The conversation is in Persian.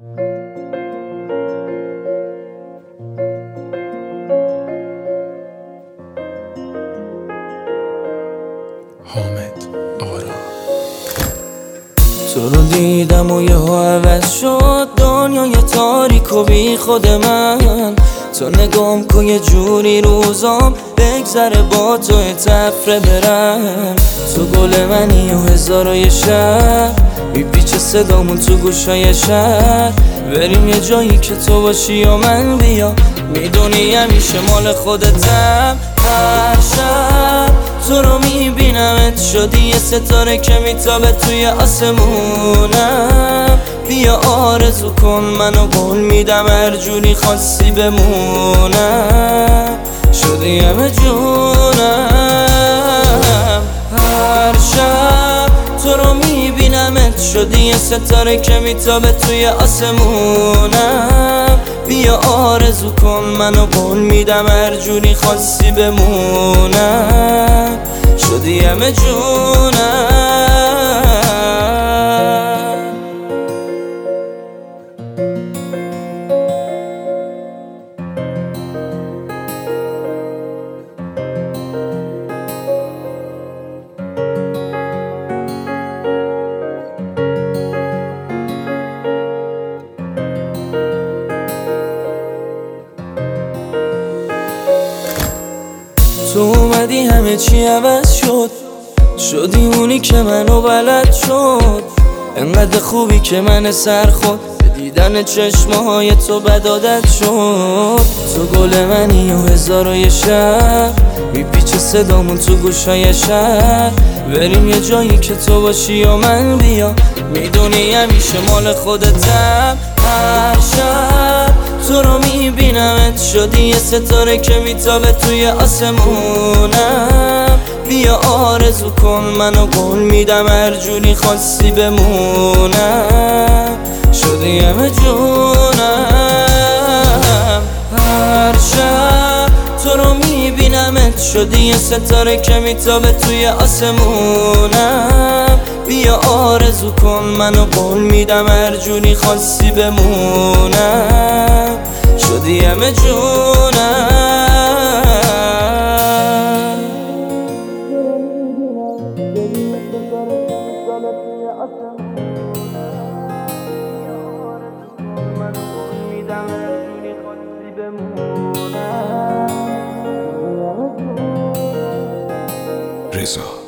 حامد آرا. تو رو دیدم و یهو عوض شد دنیای تاریک و بی خود من. تو نگام کن یه جوری روزام بگذره با تو تفره برم. تو گل منی و هزار و یه شب میپیچه صدامون تو گوشای شهر. بریم یه جایی که تو باشی و من بیا، میدونی همیشه مال خودتم. هر شب تو رو میبینمت شدی یه ستاره که میتابه توی آسمونم. بیا آرزو کن منو قول میدم هر جوری خواستی بمونم. شدی همه جونم. هر شب تو رو میبینمت شدی یه ستاره که میتابه توی آسمونم. بیا آرزو کن منو قول میدم هر جوری خواستی بمونم. شدی همه جونم. تو اومدی همه چی عوض شد، شدی اونی که منو بلد شد. انقدر خوبی که من سر خود به دیدن چشمهای تو بد عادت شد. تو گل منی و هزار و یه شب میپیچه صدامون تو گوشای شهر. بریم یه جایی که تو باشی و من بیا، میدونی همیشه مال خودتم. هر شب تو رو میبینمت شدی یه ستاره که میتابه توی آسمونم. بیا آرزو کن منو قول میدم هر جوری خواستی بمونم. شدی همه جونم. هر شب تو رو میبینمت شدی یه ستاره که میتابه توی آسمونم. بیا آرزو کن منو قول میدم هر جوری خواستی بمونم. شدی همه جونم. رضا